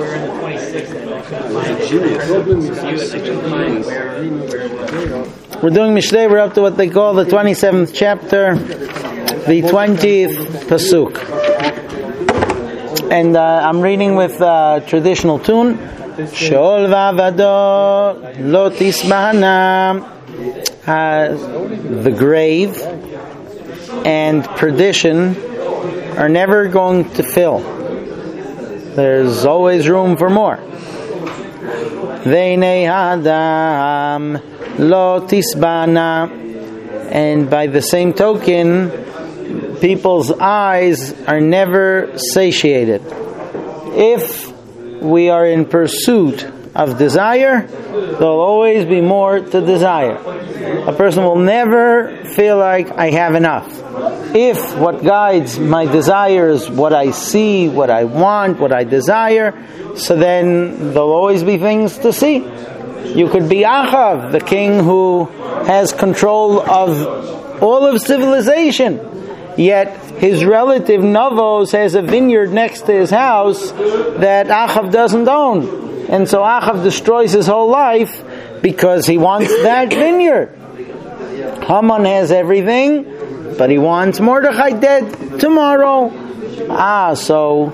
we're in the 26th and we're doing Mishlei. We're up to what they call the 27th chapter, the 20th pasuk. And I'm reading with traditional tune. Sheol v'avado lo tisbahana. The grave and perdition are never going to fill. There's always room for more. Veinei hadam lo tisbana. And by the same token, people's eyes are never satiated. If we are in pursuit of desire, there'll always be more to desire. A person will never feel like I have enough. If what guides my desire is what I see, what I want, what I desire, so then there'll always be things to see. You could be Achav, the king who has control of all of civilization, yet his relative Navos has a vineyard next to his house that Achav doesn't own. And so Achav destroys his whole life because he wants that vineyard. Haman has everything, but he wants Mordechai dead tomorrow. So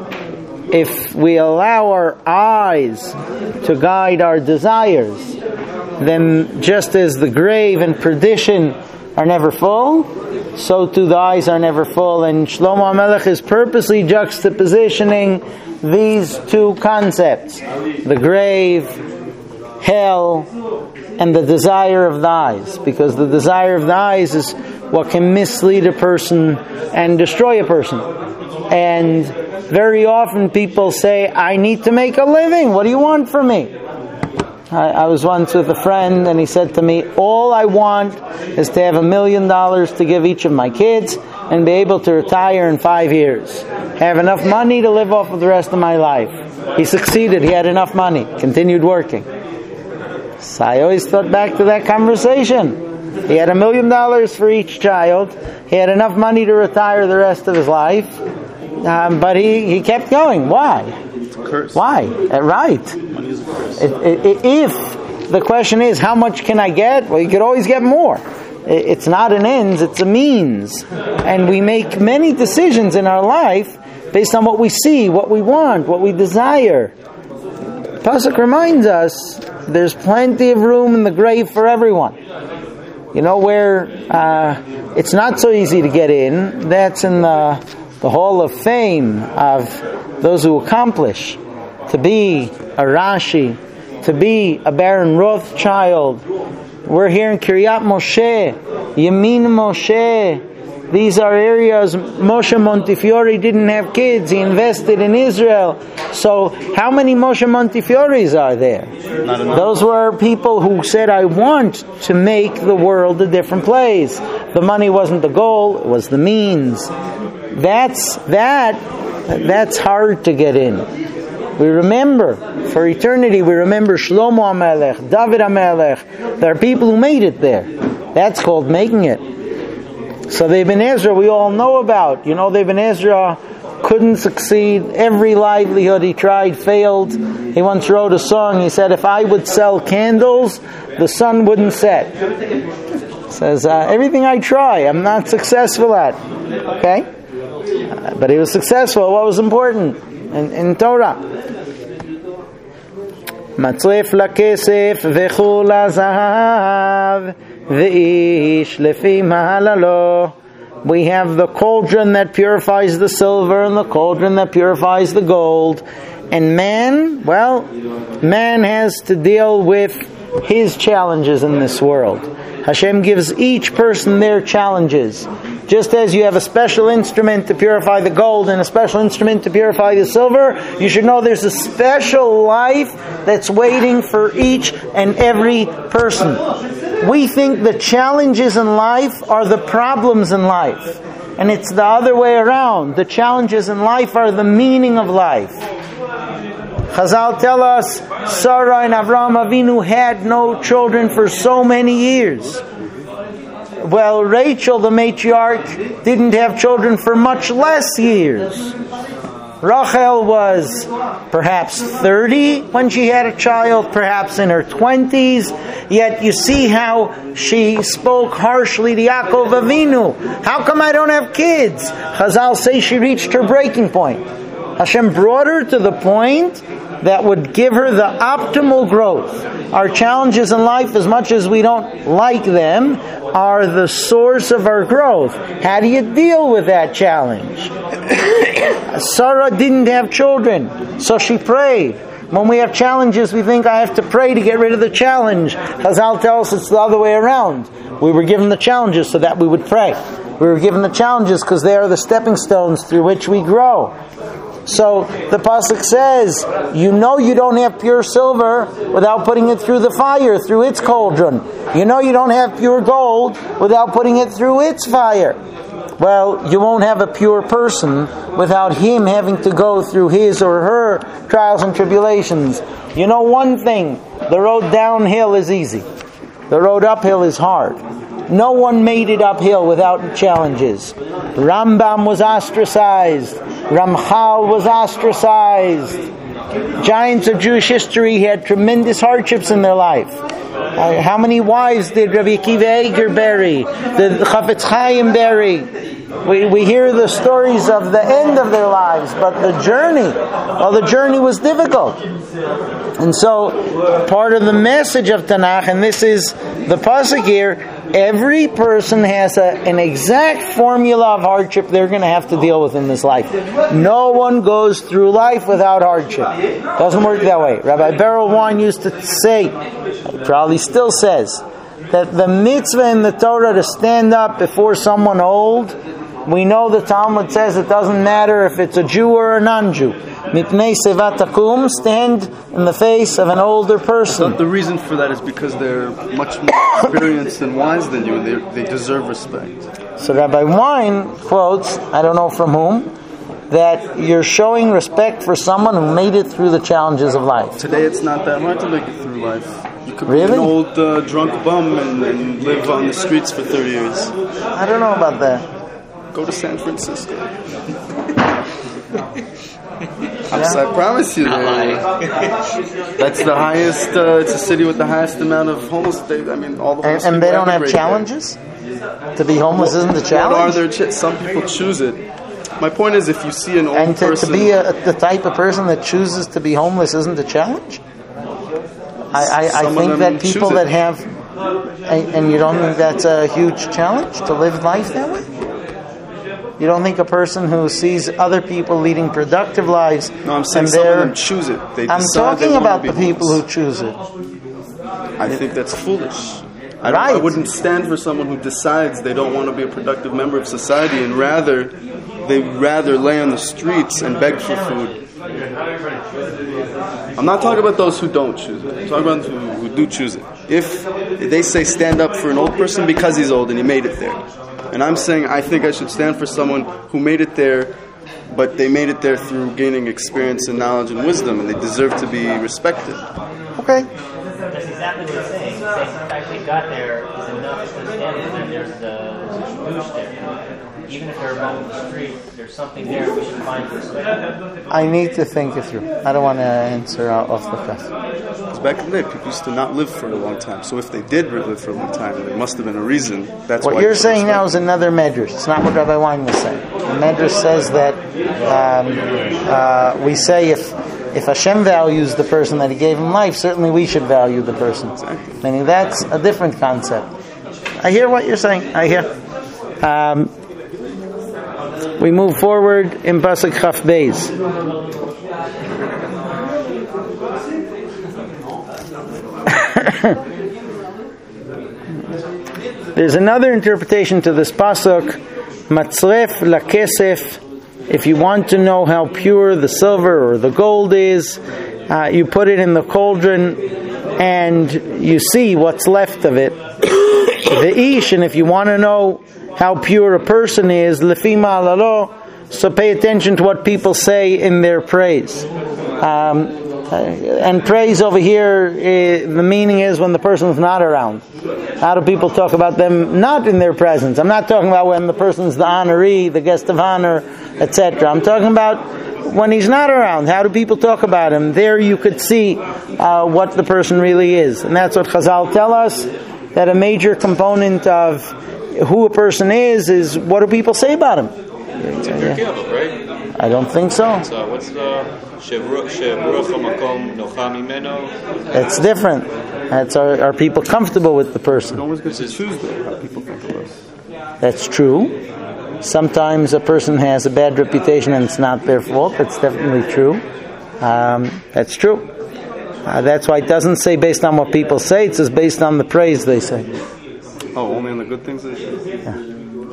if we allow our eyes to guide our desires, then just as the grave and perdition are never full, so too the eyes are never full. And Shlomo HaMelech is purposely juxtapositioning these two concepts: the grave, hell, and the desire of the eyes. Because the desire of the eyes is what can mislead a person and destroy a person. And very often people say, I need to make a living. What do you want from me? I was once with a friend and he said to me, all I want is to have $1 million to give each of my kids and be able to retire in 5 years. Have enough money to live off of the rest of my life. He succeeded. He had enough money. Continued working. So I always thought back to that conversation. He had $1 million for each child. He had enough money to retire the rest of his life. But he kept going. Why? It's a curse. Why? Right. Money is a curse. If the question is, how much can I get? Well, you could always get more. It's not an ends, it's a means. And we make many decisions in our life based on what we see, what we want, what we desire. Pasuk reminds us there's plenty of room in the grave for everyone. You know where it's not so easy to get in? That's in the Hall of Fame of those who accomplish. To be a Rashi, to be a Baron Rothschild. We're here in Kiryat Moshe, Yemin Moshe. These are areas. Moshe Montefiore didn't have kids. He invested in Israel. So how many Moshe Montefiore's are there? Not enough. Those were people who said, I want to make the world a different place. The money wasn't the goal, it was the means. That's hard to get in. We remember, for eternity, we remember Shlomo HaMelech, David HaMelech. There are people who made it there. That's called making it. So the Ibn Ezra we all know about. You know, the Ibn Ezra couldn't succeed. Every livelihood he tried failed. He once wrote a song. He said, if I would sell candles, the sun wouldn't set. Says, everything I try, I'm not successful at. Okay? But he was successful. What was important in Torah? Matzref lakesef v'chul lazahav v'ish lefi mahalalo. We have the cauldron that purifies the silver and the cauldron that purifies the gold. And man has to deal with his challenges in this world. Hashem gives each person their challenges. Just as you have a special instrument to purify the gold and a special instrument to purify the silver, you should know there's a special life that's waiting for each and every person. We think the challenges in life are the problems in life. And it's the other way around. The challenges in life are the meaning of life. Chazal tell us, Sarah and Avraham Avinu had no children for so many years. Well, Rachel, the matriarch, didn't have children for much less years. Rachel was perhaps 30 when she had a child, perhaps in her 20s. Yet you see how she spoke harshly to Yaakov Avinu. How come I don't have kids? Chazal say she reached her breaking point. Hashem brought her to the point that would give her the optimal growth. Our challenges in life, as much as we don't like them, are the source of our growth. How do you deal with that challenge? Sarah didn't have children, so she prayed. When we have challenges, we think I have to pray to get rid of the challenge. Chazal tells us it's the other way around. We were given the challenges so that we would pray. We were given the challenges because they are the stepping stones through which we grow. So the pasuk says, you know you don't have pure silver without putting it through the fire, through its cauldron. You know you don't have pure gold without putting it through its fire. Well, you won't have a pure person without him having to go through his or her trials and tribulations. You know one thing, the road downhill is easy. The road uphill is hard. No one made it uphill without challenges. Rambam was ostracized. Ramchal was ostracized. Giants of Jewish history had tremendous hardships in their life. How many wives did Rabbi Akiva Eiger bury? Did Chafetz Chaim bury? We hear the stories of the end of their lives, but the journey was difficult. And so, part of the message of Tanakh, and this is the pasuk here, every person has an exact formula of hardship they're going to have to deal with in this life. No one goes through life without hardship. Doesn't work that way. Rabbi Beryl Wein used to say, probably still says, that the mitzvah in the Torah to stand up before someone old, we know the Talmud says it doesn't matter if it's a Jew or a non-Jew. Mipnei sevat takum, stand in the face of an older person. But the reason for that is because they're much more experienced and wise than you, and they deserve respect. So Rabbi Wein quotes, I don't know from whom, that you're showing respect for someone who made it through the challenges of life. Today it's not that hard to make it through life. You could Really? be an old drunk bum and live on the streets for 30 years. I don't know about that. Go to San Francisco. I promise you, that's the highest. It's a city with the highest amount of homeless. All the homeless And they people don't have emigrate challenges? To be homeless isn't the challenge? What are their some people choose it. My point is, if you see an old And to person, be the type of person that chooses to be homeless isn't the challenge? I Some of think them that people choose it. that have... And you don't think that's a huge challenge to live life that way? You don't think a person who sees other people leading productive lives... No, I'm saying and some of they're- them choose it. They I'm decide they talking want about to the be people who homeless. choose it. I think that's foolish. I Right. wouldn't stand for someone who decides they don't want to be a productive member of society and they rather lay on the streets and beg for food. I'm not talking about those who don't choose it. I'm talking about who do choose it. If they say stand up for an old person because he's old and he made it there, and I'm saying I think I should stand for someone who made it there, but they made it there through gaining experience and knowledge and wisdom, and they deserve to be respected. Okay. That's exactly what it's saying. It's saying the fact they got there is enough to stand there. There's a douche there. Even if they're above the street, there's something there we should find respect. I need to think it through. I don't want to answer out off the cuff. Because back in the day, people used to not live for a long time. So if they did live for a long time, there must have been a reason. That's What why you're you should saying now respect is another medrash. It's not what Rabbi Wein was saying. The medrash says that we say if Hashem values the person that He gave him life, certainly we should value the person. Exactly. Meaning that's a different concept. I hear what you're saying. I hear. We move forward in Pasuk Chaf Beis. There's another interpretation to this pasuk, Matzref lakesef. If you want to know how pure the silver or the gold is, you put it in the cauldron and you see what's left of it. The ish, and if you want to know how pure a person is, lefima alalo, so pay attention to what people say in their praise. And praise over here, the meaning is when the person's not around. How do people talk about them not in their presence? I'm not talking about when the person's the honoree, the guest of honor, etc. I'm talking about when he's not around. How do people talk about him? There you could see what the person really is. And that's what Chazal tell us, that a major component of who a person is what do people say about him? Right? I don't think so. So what's the It's different. That's are people comfortable with the person? You always get to choose how people think of us. That's true. Sometimes a person has a bad reputation and it's not their fault. That's definitely true. That's true. That's why it doesn't say based on what people say. It says based on the praise they say. Oh, only on the good things they say? Yeah.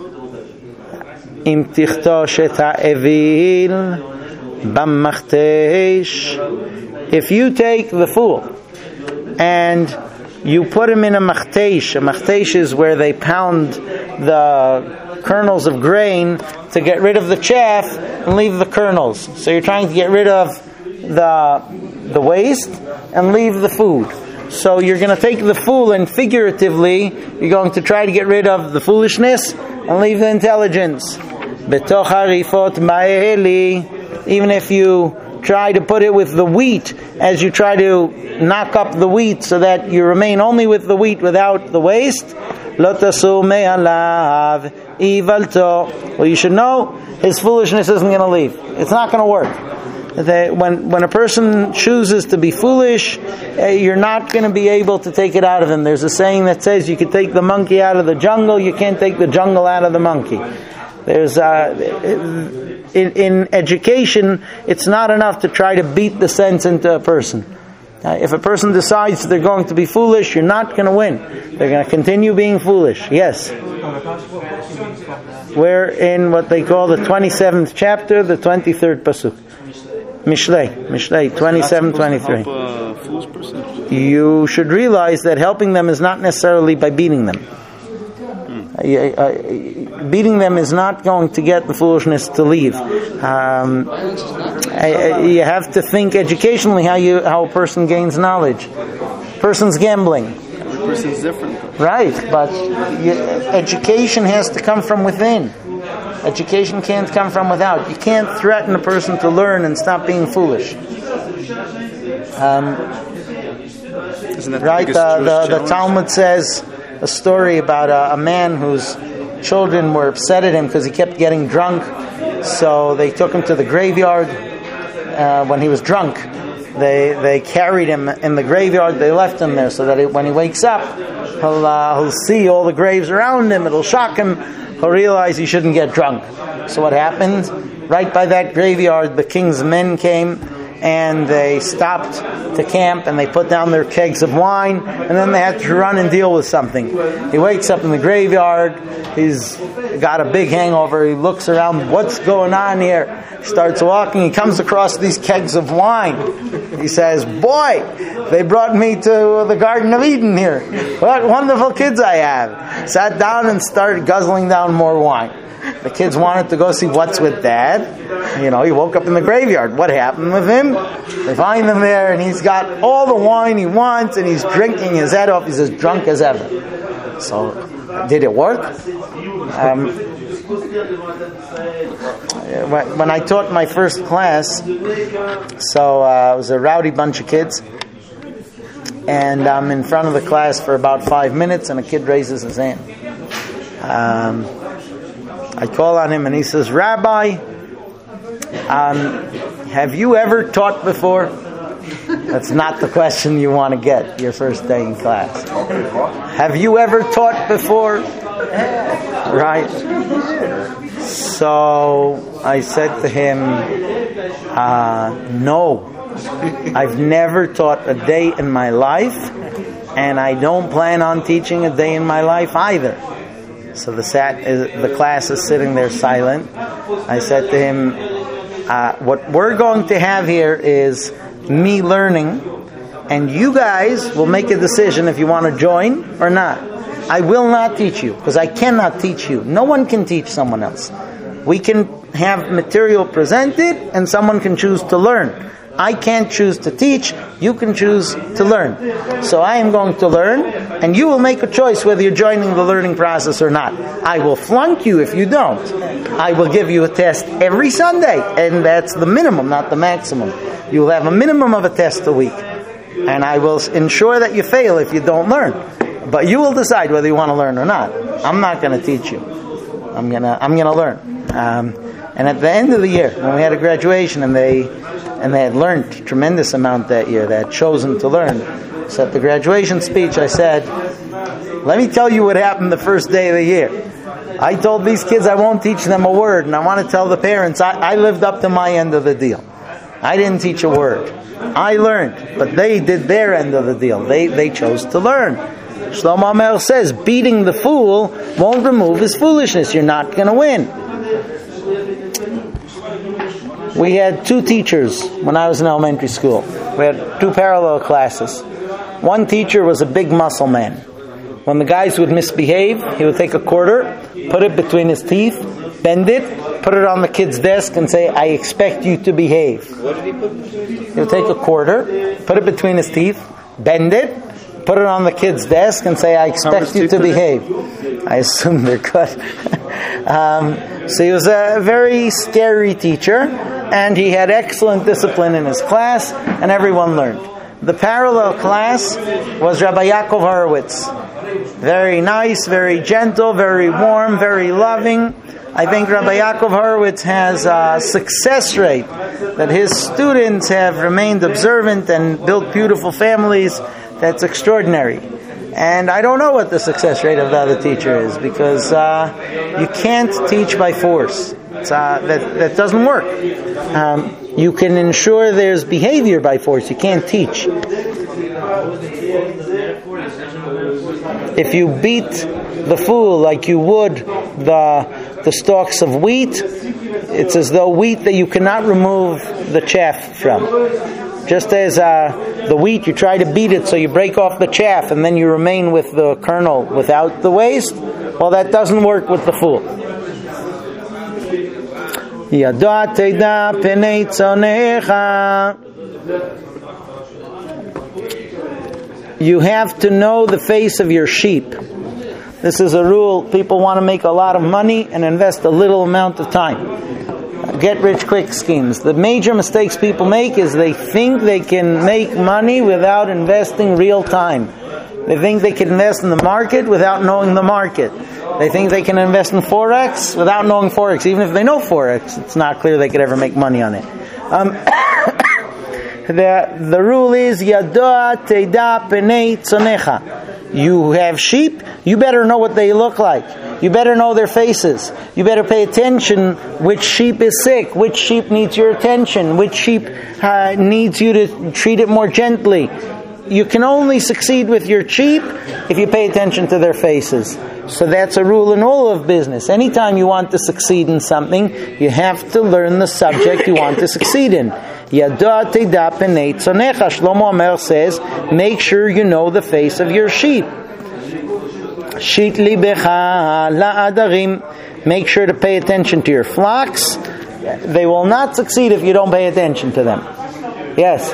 Im tichtosh et ha'evil b'machtesh. If you take the fool and you put him in a machtesh is where they pound the kernels of grain to get rid of the chaff and leave the kernels. So you're trying to get rid of the waste and leave the food. So you're going to take the fool and figuratively you're going to try to get rid of the foolishness and leave the intelligence. Betoch harifot ma'eli. Even if you try to put it with the wheat, as you try to knock up the wheat so that you remain only with the wheat without the waste, lo tasu me'alav ivalto. Well, you should know his foolishness isn't going to leave. It's not going to work. When a person chooses to be foolish, you're not going to be able to take it out of him. There's a saying that says you can take the monkey out of the jungle, you can't take the jungle out of the monkey. There's in education, it's not enough to try to beat the sense into a person. If a person decides they're going to be foolish, you're not going to win. They're going to continue being foolish. Yes. We're in what they call the 27th chapter, the 23rd pasuk. Mishlei, 27-23. You should realize that helping them is not necessarily by beating them. Beating them is not going to get the foolishness to leave. You have to think educationally how a person gains knowledge. Person's gambling. Every person's different. Right, but education has to come from within. Education can't come from without. You can't threaten a person to learn and stop being foolish. Right? The Talmud says a story about a man whose children were upset at him because he kept getting drunk. So they took him to the graveyard when he was drunk. They carried him in the graveyard. They left him there so that when he wakes up, he'll see all the graves around him. It'll shock him. He'll realize he shouldn't get drunk. So what happened? Right by that graveyard, the king's men came and they stopped to camp and they put down their kegs of wine and then they had to run and deal with something. He wakes up in the graveyard. He's got a big hangover. He looks around. What's going on here? He starts walking. He comes across these kegs of wine. He says, boy, they brought me to the Garden of Eden here. What wonderful kids I have. Sat down and started guzzling down more wine. The kids wanted to go see what's with Dad. He woke up in the graveyard. What happened with him? They find him there and he's got all the wine he wants and he's drinking his head off. He's as drunk as ever. So, did it work? When I taught my first class, so it was a rowdy bunch of kids, and I'm in front of the class for about 5 minutes, and a kid raises his hand. I call on him, and he says, Rabbi, have you ever taught before? That's not the question you want to get your first day in class. Have you ever taught before? Right. So I said to him, no, I've never taught a day in my life, and I don't plan on teaching a day in my life either. So the class is sitting there silent. I said to him, what we're going to have here is me learning, and you guys will make a decision if you want to join or not. I will not teach you, because I cannot teach you. No one can teach someone else. We can have material presented, and someone can choose to learn. I can't choose to teach, you can choose to learn. So I am going to learn, and you will make a choice whether you're joining the learning process or not. I will flunk you if you don't. I will give you a test every Sunday, and that's the minimum, not the maximum. You will have a minimum of a test a week. And I will ensure that you fail if you don't learn. But you will decide whether you want to learn or not. I'm not going to teach you. I'm gonna learn. And at the end of the year, when we had a graduation, and they had learned a tremendous amount that year, they had chosen to learn. So at the graduation speech, I said, "Let me tell you what happened the first day of the year. I told these kids I won't teach them a word, and I want to tell the parents I lived up to my end of the deal. I didn't teach a word. I learned, but they did their end of the deal. They chose to learn." Shlomo Amelch says, beating the fool won't remove his foolishness. You're not going to win. We had 2 teachers when I was in elementary school. We had 2 parallel classes. One teacher was a big muscle man. When the guys would misbehave, he would take a quarter, put it between his teeth, bend it, put it on the kid's desk and say, "I expect you to behave." What did he put between his teeth? He would take a quarter, put it between his teeth, bend it, put it on the kid's desk and say, "I expect you to behave." I assume they're good. So he was a very scary teacher, and he had excellent discipline in his class, and everyone learned. The parallel class was Rabbi Yaakov Horowitz. Very nice, very gentle, very warm, very loving. I think Rabbi Yaakov Horowitz has a success rate that his students have remained observant and built beautiful families. That's extraordinary. And I don't know what the success rate of the other teacher is, because you can't teach by force. That doesn't work. You can ensure there's behavior by force. You can't teach. If you beat the fool like you would the stalks of wheat, it's as though wheat that you cannot remove the chaff from. Just as the wheat, you try to beat it so you break off the chaff and then you remain with the kernel without the waste. Well, that doesn't work with the fool. You have to know the face of your sheep. This is a rule. People want to make a lot of money and invest a little amount of time. Get-rich-quick schemes. The major mistakes people make is they think they can make money without investing real time. They think they can invest in the market without knowing the market. They think they can invest in Forex without knowing Forex. Even if they know Forex, it's not clear they could ever make money on it. The rule is Yadoa Teida Penei Tzonecha. You have sheep, you better know what they look like. You better know their faces. You better pay attention which sheep is sick, which sheep needs your attention, which sheep needs you to treat it more gently. You can only succeed with your sheep if you pay attention to their faces. So that's a rule in all of business. Anytime you want to succeed in something, you have to learn the subject you want to succeed in. Yadoa Teida Penei Tzonecha. Shlomo Amelch says, make sure you know the face of your sheep. Shit libecha la'adarim. Make sure to pay attention to your flocks. They will not succeed if you don't pay attention to them. Yes?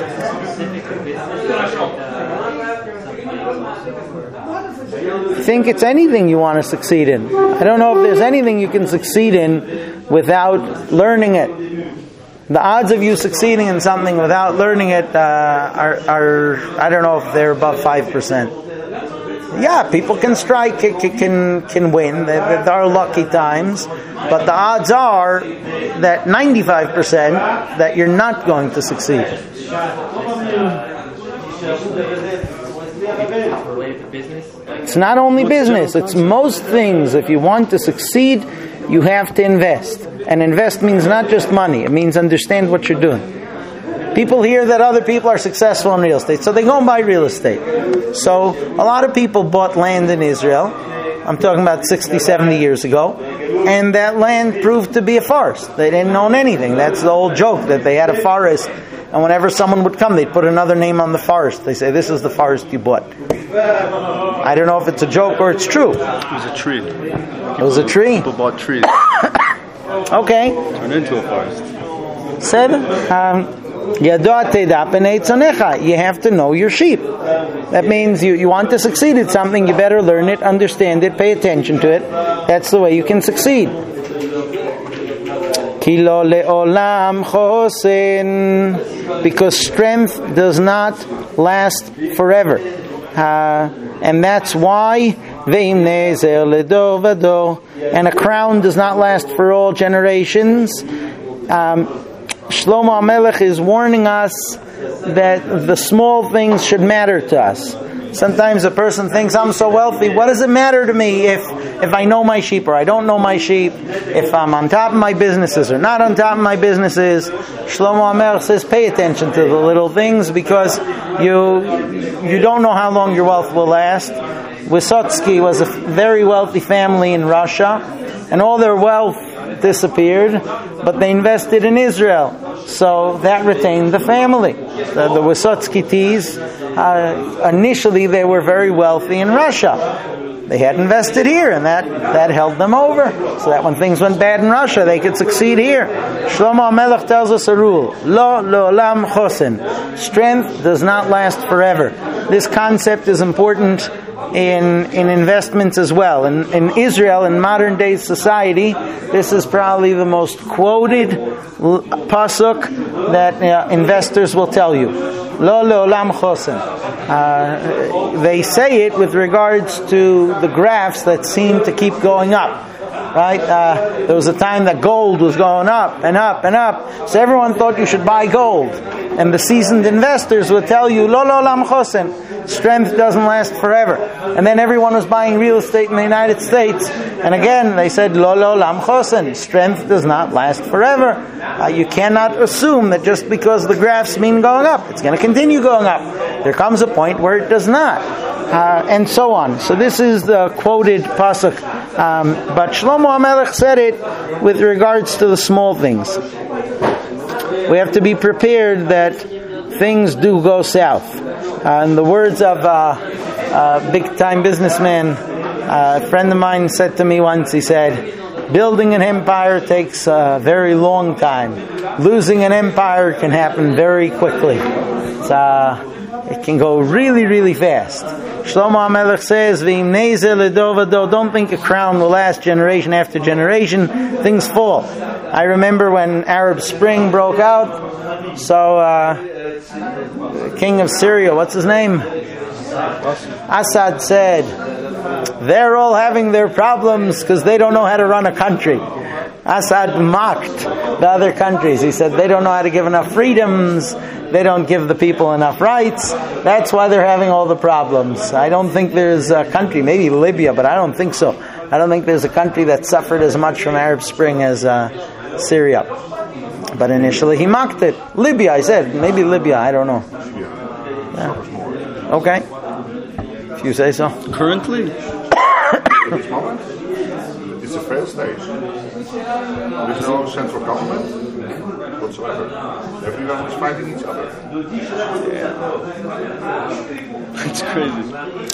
I think it's anything you want to succeed in. I don't know if there's anything you can succeed in without learning it. The odds of you succeeding in something without learning it are I don't know if they're above 5%. Yeah, people can strike, can win. There are lucky times, but the odds are that 95% that you're not going to succeed. It's not only business, it's most things. If you want to succeed, you have to invest. And invest means not just money, it means understand what you're doing. People hear that other people are successful in real estate, so they go and buy real estate. So a lot of people bought land in Israel. I'm talking about 60, 70 years ago. And that land proved to be a farce. They didn't own anything. That's the old joke, that they had a forest. And whenever someone would come, they'd put another name on the forest. They say, this is the forest you bought. I don't know if it's a joke or it's true. It was a tree. It was a tree? People bought trees. Okay. Turned into a forest. Said, You have to know your sheep. That means you want to succeed at something, you better learn it, understand it, pay attention to it. That's the way you can succeed. Because strength does not last forever. And that's why and a crown does not last for all generations. Shlomo HaMelech is warning us that the small things should matter to us. Sometimes a person thinks, I'm so wealthy, what does it matter to me if I know my sheep or I don't know my sheep, if I'm on top of my businesses or not on top of my businesses? Shlomo HaMelech says, pay attention to the little things, because you don't know how long your wealth will last. Wysotsky was a very wealthy family in Russia, and all their wealth disappeared, but they invested in Israel, so that retained the family. The Wysotsky Ts, initially they were very wealthy in Russia. They had invested here, and that held them over, so that when things went bad in Russia, they could succeed here. Shlomo HaMelech tells us a rule: Lo le'olam chosen. Strength does not last forever. This concept is important in investments as well. In Israel, in modern day society, this is probably the most quoted pasuk that investors will tell you. Lo le'olam chosen. They say it with regards to the graphs that seem to keep going up. Right? There was a time that gold was going up and up and up, so everyone thought you should buy gold. And the seasoned investors would tell you, Lo le'olam chosen. Strength doesn't last forever. And then everyone was buying real estate in the United States, and again they said, Lo le'olam chosen. Strength does not last forever. You cannot assume that just because the graphs mean going up, it's going to continue going up. There comes a point where it does not. And so on. So this is the quoted pasuk. But Shlomo HaMelech said it with regards to the small things. We have to be prepared that things do go south. In the words of a big-time businessman, a friend of mine said to me once, he said, building an empire takes a very long time. Losing an empire can happen very quickly. It can go really, really fast. Shlomo HaMelech says, don't think a crown will last generation after generation. Things fall. I remember when Arab Spring broke out, so the king of Syria, what's his name? Assad said, they're all having their problems because they don't know how to run a country. Assad mocked the other countries. He said they don't know how to give enough freedoms, they don't give the people enough rights, that's why they're having all the problems. I don't think there's a country, maybe Libya, but I don't think so. I don't think there's a country that suffered as much from Arab Spring as Syria. But initially he mocked it. Libya, I said, maybe Libya, I don't know. Yeah. Okay. If you say so. Currently? At this moment, it's a failed state. There is no central government whatsoever. Everyone is fighting each other. Yeah. It's crazy.